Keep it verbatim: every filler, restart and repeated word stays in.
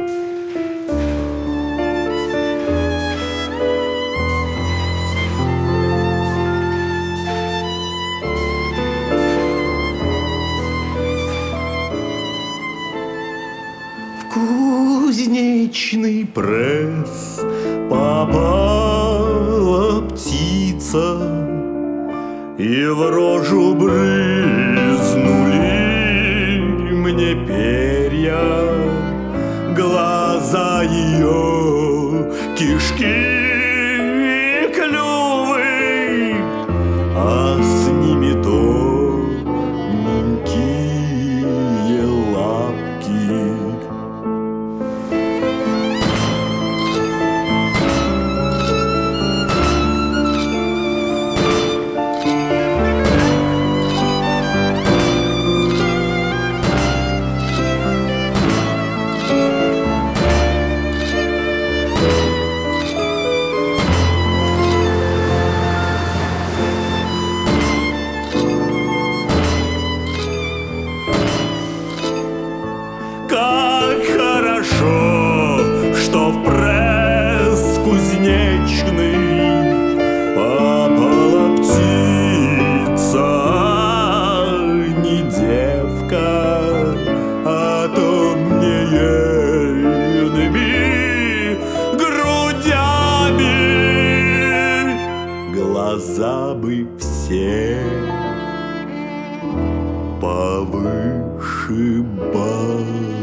Кузнечный пресс попала птица, и в рожу брызнули мне перья, глаза ее, кишки и клювы, а с ними тоненькие лапки. Как хорошо, что в пресс кузнечный попала птица, а не девка, а то мне ейными грудями глаза бы все повышибать.